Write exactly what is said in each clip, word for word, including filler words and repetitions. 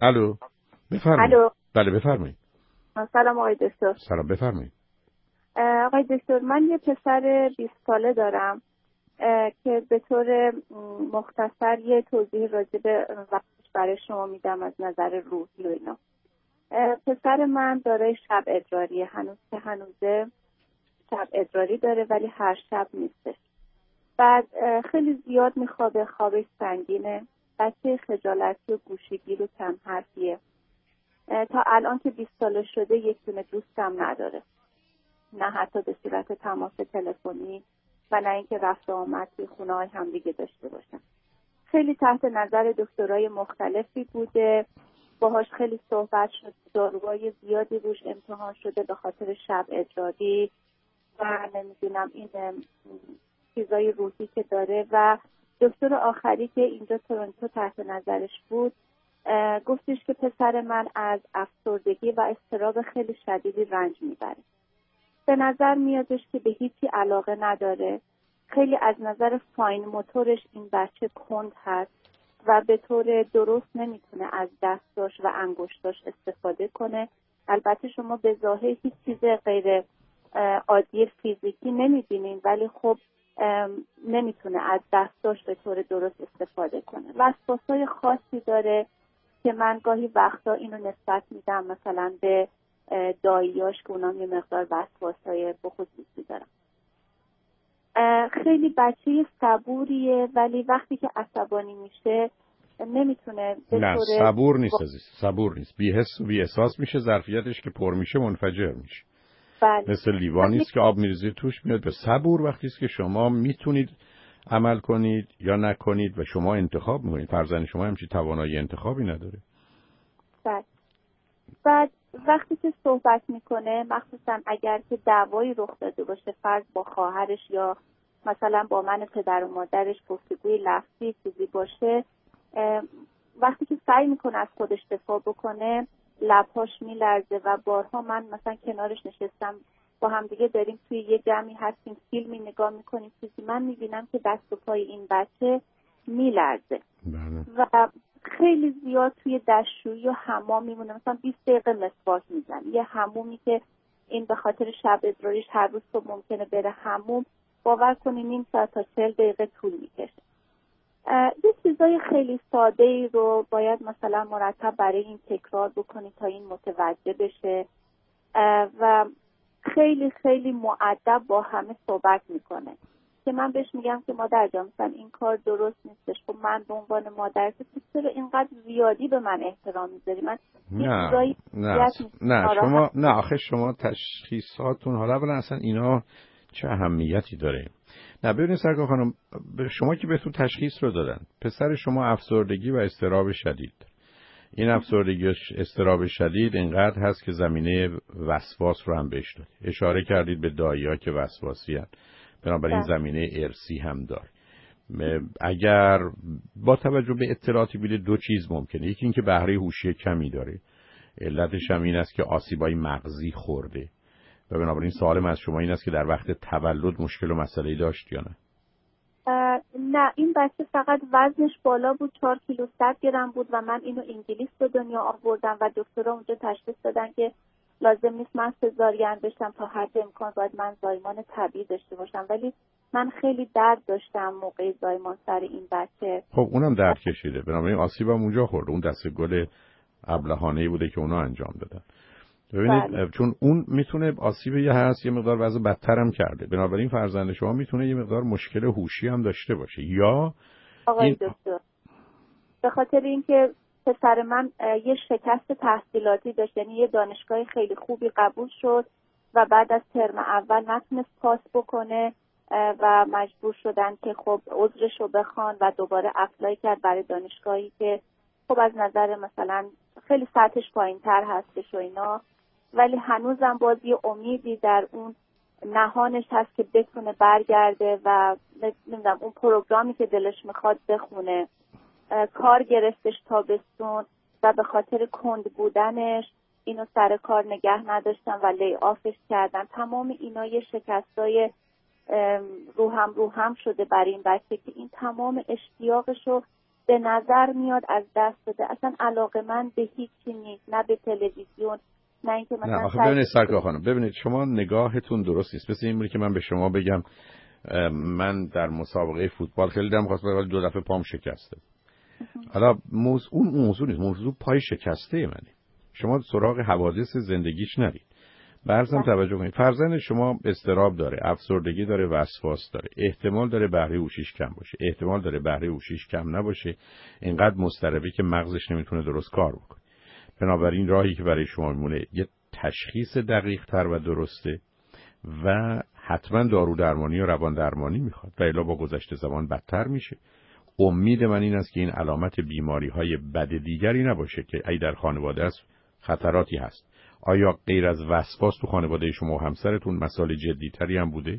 الو بفرمایید. الو بله بفرمایید. سلام آقای دکتر. سلام بفرمایید. آقای دکتر من یه پسر بیست ساله دارم که به طور مختصر یه توضیح راجع به وقتش برای شما میدم از نظر روحی و اینا. پسر من دارای شب ادراری، هنوز که هنوزه شب ادراری داره ولی هر شب نیستش. بعد خیلی زیاد میخوابه، خوابش سنگینه، بچه خجالتی و گوشه‌گیر و کم حرفیه. تا الان که بیست ساله شده یک دونه دوستم نداره، نه حتی به صورت تماس تلفنی و نه اینکه رفت و آمد توی خونه های هم دیگه داشته باشن. خیلی تحت نظر دکترای مختلفی بوده، باهاش خیلی صحبت شد، داروهای زیادی روش امتحان شده به خاطر شب ادراری و نمیدونم این چیزای روحی که داره. و دکتر آخری که اینجا تورنتو تحت نظرش بود گفتش که پسر من از افسردگی و اضطراب خیلی شدیدی رنج میبره. به نظر میادش که به هیچی علاقه نداره، خیلی از نظر فاین موتورش این بچه کند هست و به طور درست نمیتونه از دستاش و انگشتاش استفاده کنه. البته شما به ظاهر هیچ چیز غیر عادی فیزیکی نمیبینین ولی خب نمیتونه از دستاش به طور درست استفاده کنه. وسواسای خاصی داره که من گاهی وقتا اینو نسبت میدم مثلا به داییاش که اونام یه مقدار وسواسای بخصوصی دارن. خیلی بچه صبوریه ولی وقتی که عصبانی میشه نمیتونه به نه طور صبور نیست عزیز، صبور نیست، بی‌حس و بی‌احساس میشه، ظرفیتش که پر میشه منفجر میشه. بله. مثل لیوانی است که آب میریزی توش میاد به صبور. وقتی است که شما میتونید عمل کنید یا نکنید و شما انتخاب میکنید. فرزند شما همچین توانایی انتخابی نداره. بله. بعد وقتی که صحبت میکنه مخصوصا اگر که دعوایی رخ داده باشه، فرض با خواهرش یا مثلا با من پدر و مادرش گفتگوی لفظی چیزی باشه، وقتی که سعی میکنه از خودش دفاع بکنه لبهاش میلرزه و بارها من مثلا کنارش نشستم با هم دیگه داریم توی یه جمعی هستیم فیلمی نگاه میکنیم چیزی، من میبینم که دست و پای این بچه میلرزه و خیلی زیاد توی دستشویی و حمام میمونه، مثلا بیست دقیقه مسواک میزنه. یه حمومی که این به خاطر شب ادراریش هر روز صبح ممکنه بره حموم، باور کنی نیم ساعت تا چهل دقیقه طول میکشه. یه چیزای خیلی ساده ای رو باید مثلا مرتب برای این تکرار بکنی تا این متوجه بشه و خیلی خیلی مؤدب با همه صحبت میکنه که من بهش میگم که مادر جان مثلا این کار درست نیستش. خب من به عنوان مادر که چرا اینقدر زیادی به من احترام میذاری؟ من نه نه نه شما نه آخه شما تشخیصاتون حالا اولا اصلا اینا چه اهمیتی داره؟ نه ببینید سرکار خانم، شما که بهتون تشخیص رو دادن، پسر شما افسردگی و اضطراب شدید. این افسردگی و اضطراب شدید اینقدر هست که زمینه وسواس رو هم بهش داد. اشاره کردید به دایی‌ها که وسواسی هستند، بنابراین زمینه ارثی هم داره. اگر با توجه به اطلاعاتی بیده دو چیز ممکنه، یکی این که بهره هوشی کمی داره، علتش هم این است که آسیبای مغزی خورده و بنابراین سوالم از شما این است که در وقت تولد مشکل و مسئله‌ای داشت یا نه؟ نه این بچه فقط وزنش بالا بود، چهار کیلو صد گرم بود و من اینو انگلیس به دنیا آوردم و دکترها اونجا تشخیص دادن که لازم نیست من سزارین بشم، تا حد امکان باید من زایمان طبیعی داشته باشم. ولی من خیلی درد داشتم موقع زایمان سر این بچه. خب اونم درد کشیده، بنابراین آسیبم اونجا خورده. اون دسته گل ابلهانه‌ای بوده که اونا انجام دادن. ببینید بله. چون اون میتونه آسیب یه هست، یه مقدار وضع بدتر هم کرده، بنابراین فرزند شما میتونه یه مقدار مشکل هوشی هم داشته باشه. یا آقای این... دکتر به خاطر اینکه پسر من یه شکست تحصیلاتی داشت، یعنی یه دانشگاه خیلی خوبی قبول شد و بعد از ترم اول نتونست پاس بکنه و مجبور شدن که خب عذرش رو بخوان و دوباره اپلای کرد برای دانشگاهی که خب از نظر مثلا خیلی سطحش پایین‌تر هستش و اینا، ولی هنوزم باز یه امیدی در اون نهانش هست که بتونه برگرده و نمیدونم اون پروگرامی که دلش میخواد بخونه. کار گرفتش تابستون و به خاطر کند بودنش اینو سر کار نگه نداشتن و لی آفش کردن. تمام اینا یه شکستای روهم روهم شده برای این بچه که این تمام اشتیاقشو به نظر میاد از دست بده. اصلا علاقه من به هیچی نیست، نه به تلویزیون، نه اینکه مثلا. نه آخه ببینید سرکار خانم، ببینید شما نگاهتون درست نیست. مثل این که من به شما بگم من در مسابقه فوتبال خیلی دلم خواست ولی دو دفعه پام شکسته. حالا موضوع اون موضوع نیست، موضوع پای شکسته منه. شما سراغ حوادث زندگیش نرید. برزم توجه کنید، فرزند شما اضطراب داره، افسردگی داره، وسواس داره، احتمال داره بهره هوشیش کم باشه، احتمال داره بهره هوشیش کم نباشه، اینقدر مضطربه که مغزش نمیتونه درست کار بکنه. بنابراین راهی که برای شما میمونه یه تشخیص دقیق تر و درسته و حتما دارو درمانی و روان درمانی میخواد و الا با گذشت زمان بدتر میشه. امید من این است که این علامت بیماری های بد دیگری نباشه که ای در خانواده است خطراتی هست. آیا غیر از وسواس تو خانواده شما و همسرتون مسائل جدی‌تری هم بوده؟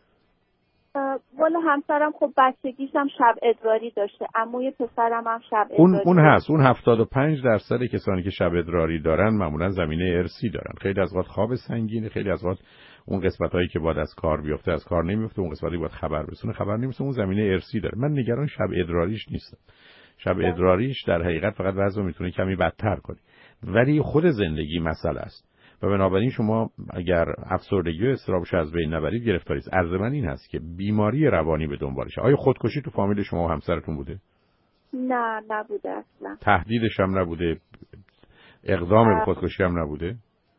والا همسرم خب بچگیش هم شب ادراری داشته، عموی پسرم هم شب ادراری اون اون هست. اون هفتاد و پنج درصد کسانی که شب ادراری دارن معمولا زمینه ارثی دارن. خیلی از وقت خواب سنگینه، خیلی از وقت اون قسمتایی که باید از کار بیفته از کار نمیفته، اون قسمتی باید خبر برسونه خبر نمیرسه، اون زمینه ارثی داره. من نگران شب ادراریش نیستم. شب ادراریش در حقیقت فقط وضع میتونه کمی بدتر کنه، ولی خود زندگی مسئله است و بنابراین شما اگر افسردگی و اضطرابش از بین نبرید گرفتاری است. عرض من این هست که بیماری روانی به دنبالشه. آیا خودکشی تو فامیل شما و همسرتون بوده؟ نه نبوده اصلا. تهدیدش هم نبوده؟ اقدام به خودکشی هم نبوده؟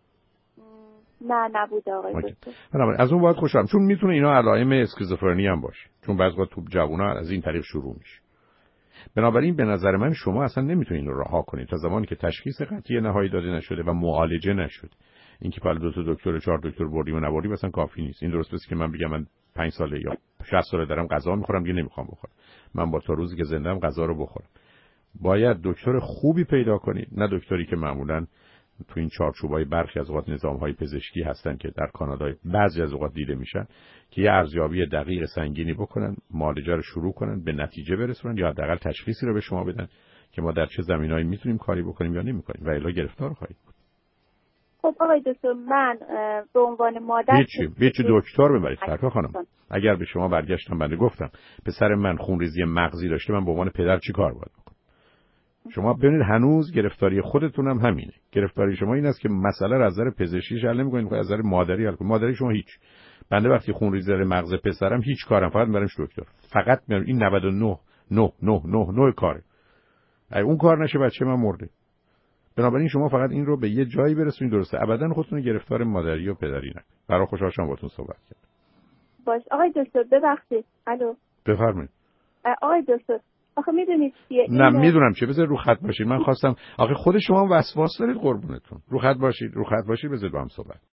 نه نبوده آقای دکتر. بنابراین از اون باید خوشحالم، چون میتونه اینا علائم اسکیزوفرنی هم باشه، چون بعضی وقت تو جوونا از این طریق شروع میشه. بنابراین به نظر من شما اصلا نمیتونین رو رها کنید تا زمانی که تشخیص قطعی نهایی داده نشده و معالجه نشده. اینکه حالا دو تا دکتر چهار دکتر بردیم و نبردیم مثلا کافی نیست. این درست نیست که من بگم من پنج ساله یا شصت ساله دارم غذا میخورم دیگه نمیخوام بخورم. من با تا روزی که زنده‌ام غذا رو بخورم. باید دکتر خوبی پیدا کنید، نه دکتری که معمولاً تو این چارچوبای برخی از اوقات نظام‌های پزشکی هستن که در کانادا بعضی از اوقات دیده میشن که یه ارزیابی دقیق سنگینی بکنن، معالجه رو شروع کنن، به نتیجه برسونن یا حداقل تشخیصی رو به شما بدن که ما در چه زمینه‌ای میتونیم کاری بکنیم یا نمی‌کنیم و الا گرفتار خواهید بود. خب آقای دکتر من به عنوان مادر هیچی هیچی دکتر ببرید سرکار خانم. اگر به شما برگشتم بنده گفتم پسر من خونریزی مغزی داشته، من به عنوان پدر چی کار باید بکنم؟ شما ببینید هنوز گرفتاری خودتون هم همینه. گرفتاری شما این است که مسئله را از نظر پزشکی حل نمی‌کنید، از نظر مادری حل کنید. مادری شما هیچ. بنده وقتی خونریزی مغز پسرم هیچ کارم، فقط میبرمش دکتر. فقط میارم این نود و نه نه نه نه نه کاره. اگه اون کار نشه بچه من مرده. بنابراین شما فقط این رو به یه جایی برسونید درسته. ابداً خودتون گرفتار مادری و پدری نکنید. برای خوشحال شدم باهاتون صحبت کردم. باش آقای دکتر ببخشید. الو. بفرمایید. آقای دکتر آخه میدونید چیه؟ نه میدونم چه، بذار رو خط باشید. من خواستم آخه خود شما وسواس دارید قربونتون. رو خط باشید، رو خط باشید بذار با هم صحبت